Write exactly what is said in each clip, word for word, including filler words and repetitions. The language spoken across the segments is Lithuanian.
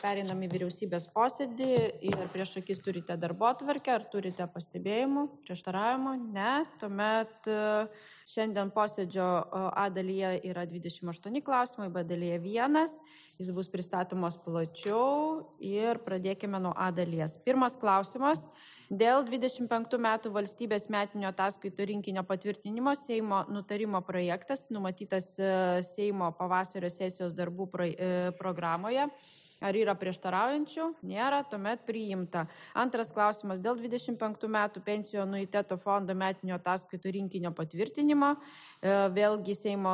Pereinam į vyriausybės posėdį ir prieš akis turite darbotvarkę, ar turite pastebėjimų, prieštaravimų? Ne. Tuomet šiandien posėdžio A dalyje yra dvidešimt aštuoni klausimai, B dalyje vienas. Jis bus pristatomas plačiau ir pradėkime nuo A dalies. Pirmas klausimas. Dėl dvidešimt penktų metų valstybės metinio ataskaitų rinkinio patvirtinimo Seimo nutarimo projektas numatytas Seimo pavasario sesijos darbų pro, e, programoje. Ar yra prieštaraujančių? Nėra, tuomet priimta. Antras klausimas dėl dvidešimt penktų metų pensijų anuiteto fondo metinio ataskaitų rinkinio patvirtinimo. Vėlgi Seimo,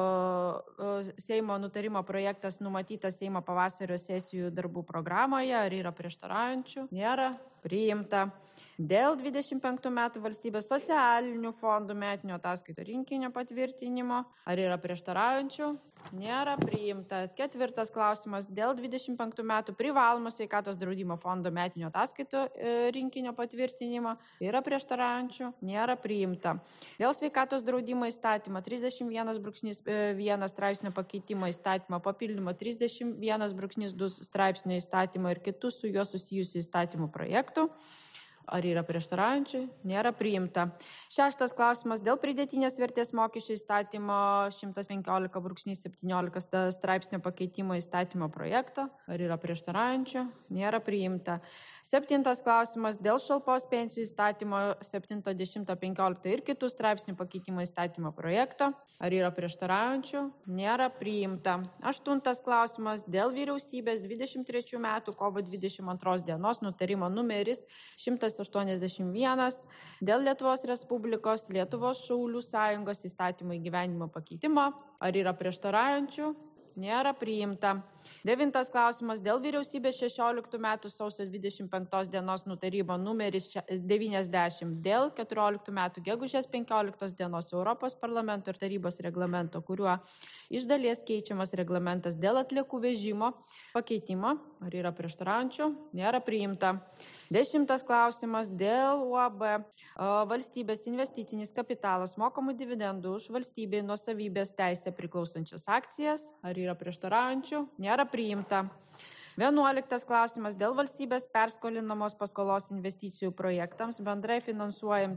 Seimo nutarimo projektas numatytas Seimo pavasario sesijų darbų programoje. Ar yra prieštaraujančių? Nėra, priimta. Dėl dvidešimt penktų metų valstybės socialinių fondų metinio ataskaitų rinkinio patvirtinimo. Ar yra prieštaraujančių? Nėra, priimta. Ketvirtas klausimas dėl dvidešimt penktų metų privalomo sveikatos draudimo fondo metinio ataskaitų rinkinio patvirtinimo. Yra prieštaraujančių? Nėra, priimta. Dėl sveikatos draudimo įstatymo trisdešimt vienas brūkšnys vienas straipsnio pakeitimo įstatymo papildymo trisdešimt vienas brūkšnys du straipsnio įstatymo ir kitų su juo susijusių įstatymų projektų. Ar yra prieštaraujančių? Nėra, priimta. Šeštas klausimas dėl pridėtinės vertės mokesčio įstatymo šimtas penkiolika brūkšnys septyniolika straipsnio pakeitimo įstatymo projekto. Ar yra prieštaraujančių? Nėra, priimta. Septintas klausimas dėl šalpos pensijų įstatymo septinto, dešimto, penkiolikto ir kitų straipsnių pakeitimo įstatymo projekto. Ar yra prieštaraujančių? Nėra, priimta. Aštuntas klausimas dėl vyriausybės dvidešimt trečių metų kovo dvidešimt antros dienos nutarimo numeris šimtas aštuoniasdešimt vienas dėl Lietuvos Respublikos Lietuvos Šaulių Sąjungos įstatymų įgyvendinimo pakeitimo. Ar yra prieštaraujančių? Nėra, priimta. Devintas klausimas dėl vyriausybės šešioliktų metų sausio dvidešimt penktos dienos nutarimo numeris devyniasdešimt dėl keturioliktų metų gegužės penkioliktos dienos Europos parlamento ir tarybos reglamento, kuriuo iš dalies keičiamas reglamentas dėl atliekų vežimo pakeitimo. Ar yra prieštaraujančių? Nėra, priimta. Dešimtas klausimas dėl U A B valstybės investicinis kapitalas mokamų dividendų už valstybei nuosavybės teisę priklausančias akcijas. Ar yra prieštaraujančių? Nėra, priimta. Vienuoliktas klausimas dėl valstybės perskolinamos paskolos investicijų projektams bendrai finansuojam,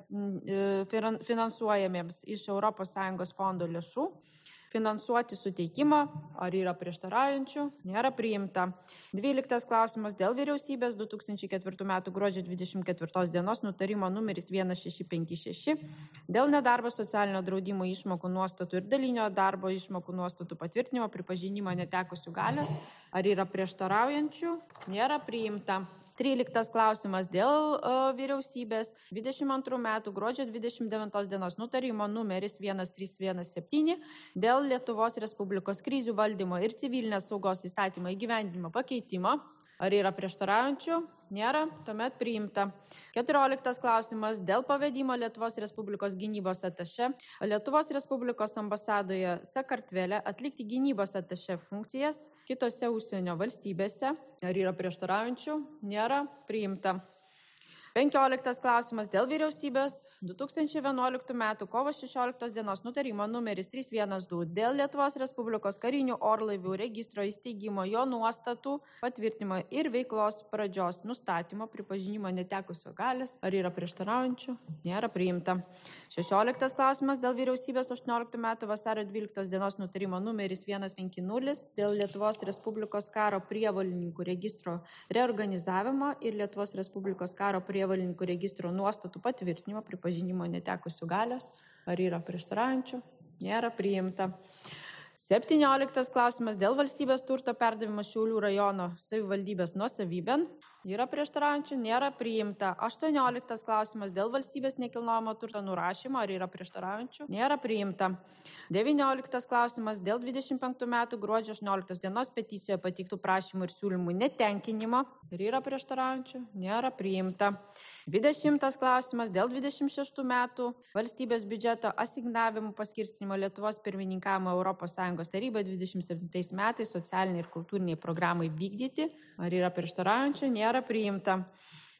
finansuojamiems iš Europos Sąjungos fondo lėšų. Finansuoti suteikimo. Ar yra prieštaraujančių? Nėra, priimta. Dvyliktas klausimas dėl vyriausybės du tūkstančiai ketvirtų metų gruodžio dvidešimt ketvirtos dienos nutarimo numeris šeši penki šeši dėl nedarbo socialinio draudimo išmokų nuostatų ir dalinio darbo išmokų nuostatų patvirtinimo pripažinimo netekusių galios. Ar yra prieštaraujančių? Nėra, priimta. Tryliktas klausimas dėl uh, vyriausybės dvidešimt antrų metų gruodžio dvidešimt devintos dienos nutarimo numeris trys vienas septyni dėl Lietuvos Respublikos krizių valdymo ir civilinės saugos įstatymo įgyvendinimo pakeitimo. Ar yra prieštaraujančių? Nėra, tuomet priimta. Keturioliktas klausimas dėl pavedimo Lietuvos Respublikos gynybos atašė Lietuvos Respublikos ambasadoje Sakartvele atlikti gynybos atašė funkcijas kitose užsienio valstybėse. Ar yra prieštaraujančių? Nėra, priimta. Penkioliktas klausimas dėl vyriausybės du tūkstančiai vienuoliktų metų kovo šešioliktos dienos nutarimo numeris trys vienas du dėl Lietuvos Respublikos karinių orlaivių registro įsteigimo, jo nuostatų patvirtinimo ir veiklos pradžios nustatymo pripažinimo netekusio galios. Ar yra prieštaraujančių? Nėra, priimta. Šešioliktas klausimas dėl vyriausybės aštuonioliktų metų vasario dvyliktos dienos nutarimo numeris vienas penki nulis dėl Lietuvos Respublikos karo prievolininkų registro reorganizavimo ir Lietuvos Respublikos karo prievolininkų prievolininkų registro nuostatų patvirtinimo pripažinimo netekusių galios. Ar yra prieštaraujančių? Nėra, priimta. Septynioliktas klausimas dėl valstybės turto perdavimo Šiaulių rajono savivaldybės nuosavybėn. Yra prieštaraujančių? Nėra, priimta. Aštuonioliktas klausimas dėl valstybės nekilnojamo turto nurašymo. Ar yra prieštaraujančių? Nėra, priimta. Devynioliktas klausimas dėl dvidešimt penktų metų gruodžio aštuonioliktos dienos peticijoje pateiktų prašymų ir siūlymų netenkinimo. Ar yra prieštaraujančių? Nėra, priimta. Dvidešimtas klausimas dėl dvidešimt šeštų metų valstybės biudžeto asignavimų paskirstymo Lietuvos pirmininkavimo Europos Sąjungos tarybai dvidešimt septintais metais socialiniai ir kultūriniai programai vykdyti. Ar yra prieštaraujančių? Nėra, priimta.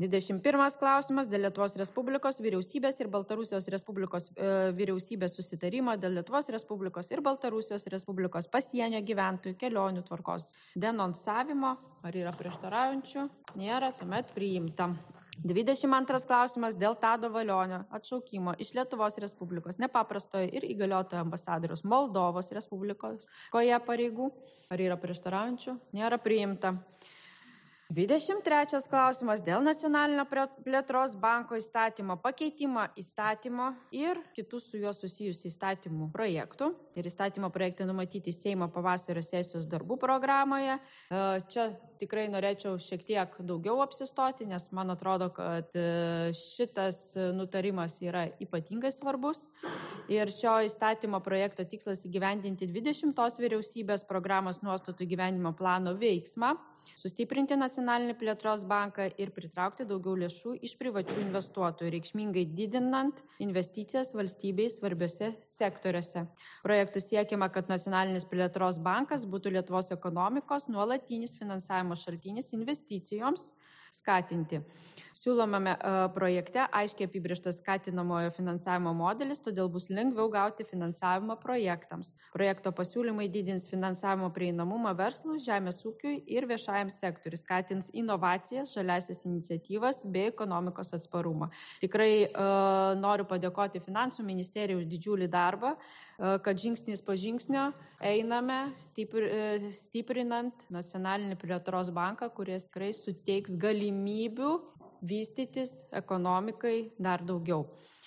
dvidešimt pirmas klausimas dėl Lietuvos Respublikos vyriausybės ir Baltarusijos Respublikos e, vyriausybės susitarimo dėl Lietuvos Respublikos ir Baltarusijos Respublikos pasienio gyventojų kelionių tvarkos denonsavimo. Ar yra prieštaraujančių? Nėra, tuomet priimta. dvidešimt antras klausimas dėl Tado Valionio atšaukimo iš Lietuvos Respublikos nepaprastojo ir įgaliotojo ambasadoriaus Moldovos Respublikos koje pareigų. Ar yra prieštaraujančių? Nėra, priimta. dvidešimt trečias klausimas dėl Nacionalinio plėtros banko įstatymo pakeitimo įstatymo ir kitų su juo susijusių įstatymų projektų. Ir įstatymo projektai numatyti Seimo pavasario sesijos darbų programoje. Čia tikrai norėčiau šiek tiek daugiau apsistoti, nes man atrodo, kad šitas nutarimas yra ypatingai svarbus. Ir šio įstatymo projekto tikslas įgyvendinti dvidešimtos vyriausybės programos nuostatų įgyvendinimo plano veiksmą, sustiprinti Nacionalinį plėtros banką ir pritraukti daugiau lėšų iš privačių investuotojų, reikšmingai didinant investicijas valstybei svarbiose sektoriuose. Projektų siekiama, kad Nacionalinis plėtros bankas būtų Lietuvos ekonomikos nuolatinis finansavimo šaltinis investicijoms skatinti. Siūlomame projekte aiškiai apibrėžtas skatinamojo finansavimo modelis, todėl bus lengviau gauti finansavimą projektams. Projekto pasiūlymai didins finansavimo prieinamumą verslui, žemės ūkiui ir viešajam sektoriui, skatins inovacijas, žaliasias iniciatyvas bei ekonomikos atsparumą. Tikrai uh, noriu padėkoti Finansų ministerijai už didžiulį darbą, uh, kad žingsnis po žingsnio einame stipr, uh, stiprinant Nacionalinį plėtros banką, kuris tikrai suteiks galimybių vystytis ekonomikai dar daugiau.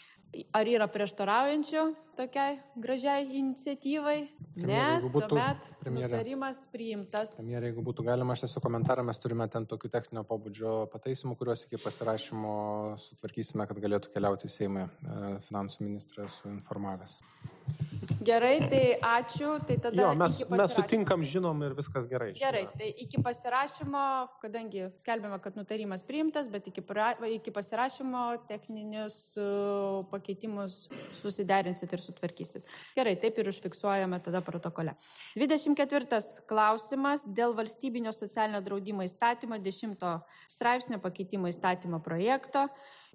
Ar yra prieštaraujančių tokiai gražiai iniciatyvai? Premjerė, ne, būtų, tuomet premjerė, nutarimas priimtas. Premjerė, jeigu būtų galima, aš tiesiog komentarą, mes turime ten tokių techninio pobūdžio pataisimų, kuriuos iki pasirašymo sutvarkysime, kad galėtų keliauti į Seimą. Finansų ministras informavęs. Gerai, tai ačiū. Tai tada jo, mes, iki mes sutinkam, žinom ir viskas gerai. Gerai, tai iki pasirašymo, kadangi skelbėme, kad nutarimas priimtas, bet iki, pra, iki pasirašymo techninius uh, pakeitimus susiderinsit ir sutvarkysit. Gerai, taip ir užfiksuojame tada protokole. dvidešimt ketvirtas klausimas dėl valstybinio socialinio draudimo įstatymo dešimto straipsnio pakeitimo įstatymo projekto.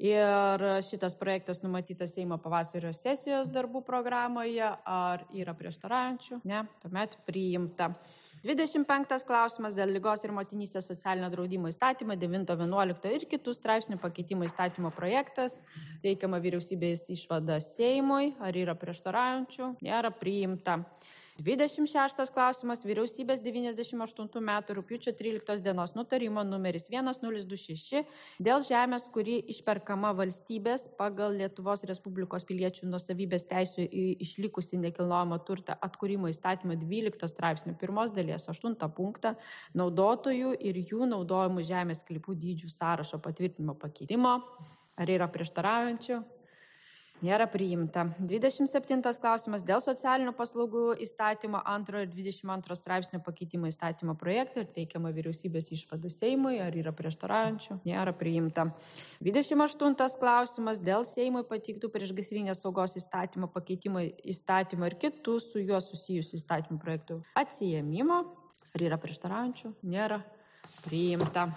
Ir šitas projektas numatytas Seimo pavasario sesijos darbų programoje. Ar yra prieštaraujančių? Ne, tuomet priimta. dvidešimt penktas klausimas dėl ligos ir motinystės socialinio draudimo įstatymo devinto, vienuolikto ir kitų straipsnių pakeitimo įstatymo projektas. Teikiama vyriausybės išvada Seimui. Ar yra prieštaraujančių? Nėra, priimta. dvidešimt šeštas klausimas vyriausybės devyniasdešimt aštuntų metų rugpjūčio tryliktos dienos nutarimo numeris vienas nulis du šeši dėl žemės, kuri išperkama valstybės pagal Lietuvos Respublikos piliečių nuosavybės teisių į išlikusį nekilnojamą turtą atkūrimo įstatymo dvylikto straipsnio pirmos dalies aštuntą punktą naudotojų ir jų naudojimų žemės sklypų dydžių sąrašo patvirtinimo pakeitimo. Ar yra prieštaraujančių? Nėra, priimta. dvidešimt septintas klausimas dėl socialinių paslaugų įstatymo antrojo ir dvidešimt antro straipsnio pakeitimo įstatymo projektą ir teikiama vyriausybės išvada Seimui. Ar yra prieštaraujančių? Nėra, priimta. dvidešimt aštuntas klausimas dėl Seimui pateiktų priešgaisrinės saugos įstatymo pakeitimo įstatymo ir kitų su juo susijusių įstatymų projektų atsiėmimo. Ar yra prieštaraujančių? Nėra, priimta.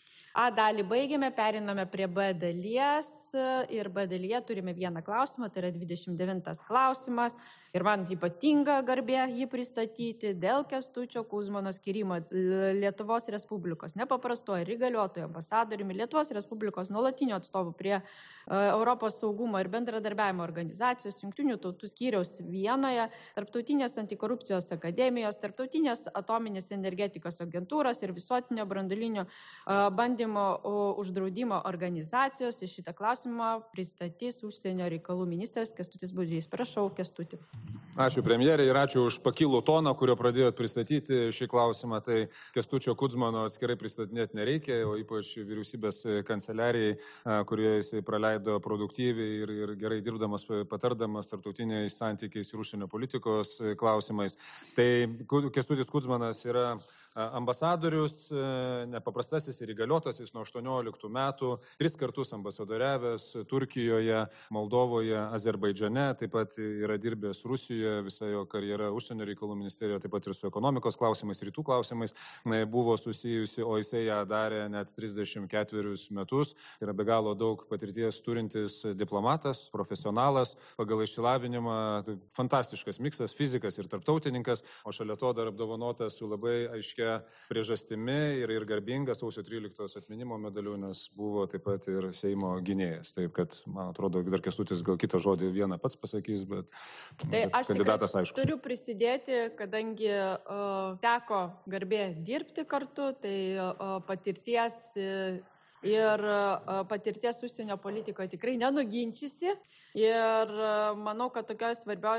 A dalį baigėme, periname prie B dalies ir B dalyje turime vieną klausimą, tai yra dvidešimt devintas klausimas ir man ypatinga garbė jį pristatyti dėl Kęstučio Kuzmano skyrimo Lietuvos Respublikos nepaprastojo ir įgaliotojo ambasadoriumi Lietuvos Respublikos nuolatiniu atstovu prie Europos saugumo ir bendradarbiavimo organizacijos, Jungtinių tautų skyriaus Vienoje, Tarptautinės antikorupcijos akademijos, Tarptautinės atominės energetikos agentūros ir visuotinio branduolinio bandymų uždraudimo organizacijos. Į šitą klausimą pristatys užsienio reikalų ministras Kęstutis Budrys. Prašau, Kęstuti. Ačiū premjerė ir ačiū už pakilų toną, kurio pradėjot pristatyti šį klausimą. Tai Kęstučio Kuzmano atskirai pristatinėti nereikia, o ypač vyriausybės kanceliarijai, kurioje jisai praleido produktyviai ir, ir gerai dirbdamas, patardamas tarptautiniais santykiais ir užsienio politikos klausimais. Tai Kęstutis Kuzmanas yra Ambasadorius, nepaprastasis ir įgaliotasis nuo aštuonioliktų metų, tris kartus ambasadoriavęs Turkijoje, Moldovoje, Azerbaidžane, taip pat yra dirbęs Rusijoje, visa jo karjera užsienio reikalų ministerijoje, taip pat ir su ekonomikos klausimais, rytų klausimais buvo susijusi, o jisai ją darė net trisdešimt ketverius metus. Tai yra be galo daug patirties turintis diplomatas, profesionalas, pagal išsilavinimą, tai fantastiškas miksas, fizikas ir tarptautininkas, o šalia to dar apdovanotas su labai aiškia priežastimi ir, ir garbingas sausio tryliktos atminimo medaliu, nes buvo taip pat ir Seimo gynėjas. Taip, kad, man atrodo, dar Kęstutis gal kitą žodį vieną pats pasakys, bet, tai bet kandidatas aišku. Turiu prisidėti, kadangi uh, teko garbė dirbti kartu, tai uh, patirties uh, ir patirties užsienio politikoje tikrai nenuginčysi. Ir manau, kad tokioj svarbioj,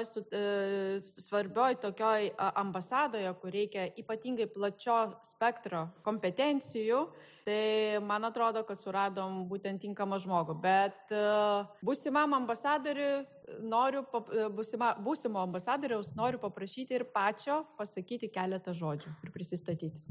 svarbioj tokioj ambasadoje, kur reikia ypatingai plačio spektro kompetencijų, tai man atrodo, kad suradom būtent tinkamą žmogų. Bet būsimam ambasadoriui noriu, būsima, būsimo ambasadoriaus noriu paprašyti ir pačio pasakyti keletą žodžių ir prisistatyti.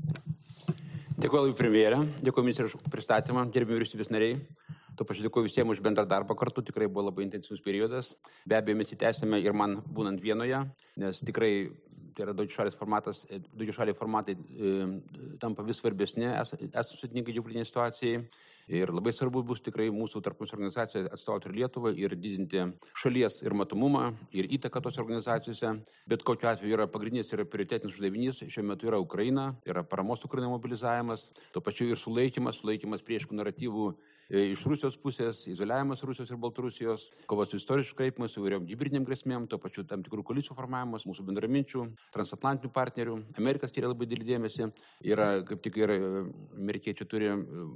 Dėkuoju premjerė, dėkuoju ministrė už pristatymą, gerbimi vyriausybės nariai. Tuo pačiu dėkuoju visiems už bendrą darbą kartu, tikrai buvo labai intensyvus periodas. Be abejo, mes įtęsime ir man būnant vienoje, nes tikrai tai yra daugiašaliai formatas, daugiašaliai formatai e, tampa vis svarbesni, esant sudėtingai geopolitinei situacijai. Ir labai svarbu bus tikrai mūsų tarptautinės organizacijos atstovauti ir Lietuvą ir didinti šalies ir matomumą ir įtaką tos organizacijose. Bet kokiu atveju yra pagrindinis ir prioritetinis uždavinys. Šiuo metu yra Ukraina, yra paramos Ukrainai mobilizavimas, tuo pačiu ir sulaikymas, sulaikymas prieškų naratyvų iš Rusijos pusės, izoliavimas Rusijos ir Baltarusijos, kova su istorišku kreipimu, su įvairiom hibridinėm grėsmėm, tuo pačiu tam tikrų koalicijų formavimas, mūsų bendraminčių, transatlantinių partnerių. Amerikas skiria labai didelį dėmesį. Yra, kaip tik ir amerikiečiai turi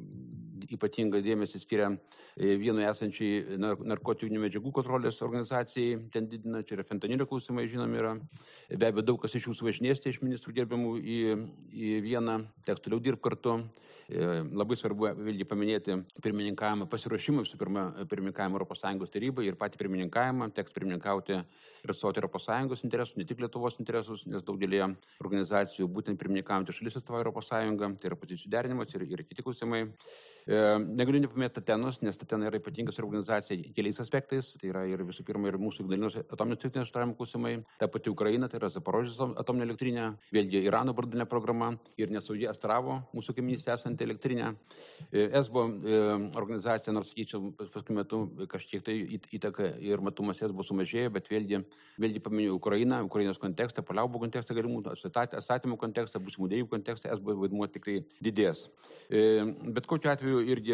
ypatingą dėmesį skiria vienoje esančiai narkotinių medžiagų kontrolės organizacijai, ten didina, čia yra fentanilio klausimai, žinomi yra. Be abejo, daug kas iš jūsų važinėsite iš ministrų gerbiamų į, į vieną, teks toliau dirbti kartu. Labai svarbu vėlgi paminėti pirmininkavimą, pasiruošimą visų pirma pirmininkavimą Europos Sąjungos tarybai ir patį pirmininkavimą, teks pirmininkauti ir atstovauti Europos Sąjungos interesus, ne tik Lietuvos interesus, nes daugelį organizacijų būtent pirmininkavimą šalis atstovauja Europos Sąjungą, tai yra pozicijų derinimas ir, ir kiti klausimai. Negaliu nepaminėti Tatenos, nes Tatena yra ypatingas organizacija keliais aspektais, tai yra ir visų pirma ir mūsų Ignalinos atominės elektrinės uždarymo klausimai, ta pati Ukraina, tai yra Zaporožės atominė elektrinė, vėlgi Irano branduolinė programa ir nesaugi Astravo, mūsų kaimynystėje esanti elektrinė. Esbo organizacija, nors sakyčiau, paskui metu kažkiek tai įtaka ir matumas Esbo sumažėjo, bet vėlgi, vėlgi paminėjau Ukrainą, Ukrainos kontekstą, paliaubų kontekstą, galimų atstatymų kontekstą, būsimų dėjų kontekstą, Esbo vaidmuo tikrai didės. Bet kokiu atveju irgi,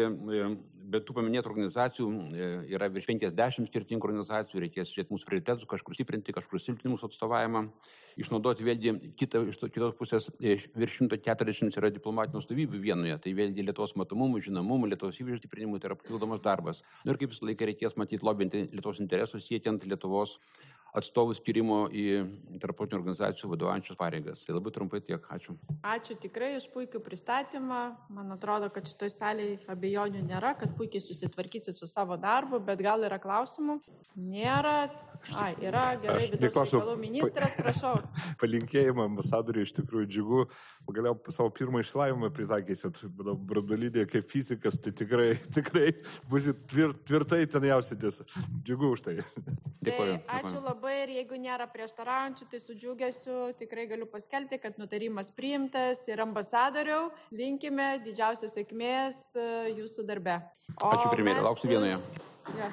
be tų paminėtų organizacijų, yra virš penkiasdešimt skirtingų organizacijų, reikės žiūrėti mūsų prioritetus, kažkur stiprinti, kažkur silpninti mūsų atstovavimą, išnaudoti vėlgi kitą, iš kitos pusės virš šimto keturiasdešimt yra diplomatinių atstovybių vienoje, tai vėlgi Lietuvos matomumų, žinomumų, Lietuvos įvaizdžio stiprinimų, tai yra papildomas darbas. Nu ir kaip visą laiką reikės matyti lobinti Lietuvos interesus, siekiant Lietuvos atstovų skirimo į tarptautinių organizacijų vadovaujančias pareigas. Tai labai trumpai tiek. Ačiū. Ačiū tikrai už puikų pristatymą. Man atrodo, kad šitoj salėje abejonių nėra, kad puikiai susitvarkysit su savo darbu, bet gal yra klausimų? Nėra. Ai, yra, gerai, vidaus reikalų ministras, prašau. Palinkėjimą ambasadoriui, iš tikrųjų džiugu. Pagaliau savo pirmą išsilavinimą pritaikysit, branduolinė kaip fizikas, tai tikrai, tikrai busit tvir, tvirtai ten jausitės. Džiugu už tai. Dėkuoju. Tai ačiū labai ir jeigu nėra prieštaraujančių, tai su džiugesiu tikrai galiu paskelbti, kad nutarimas priimtas ir ambasadoriau linkime didžiausios sėkmės jūsų darbe. O ačiū premjerė, mes... lauksiu vienoje. Ja.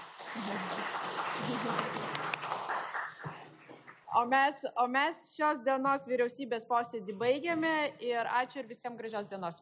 O mes, o mes šios dienos vyriausybės posėdį baigiame ir ačiū ir visiems gražios dienos.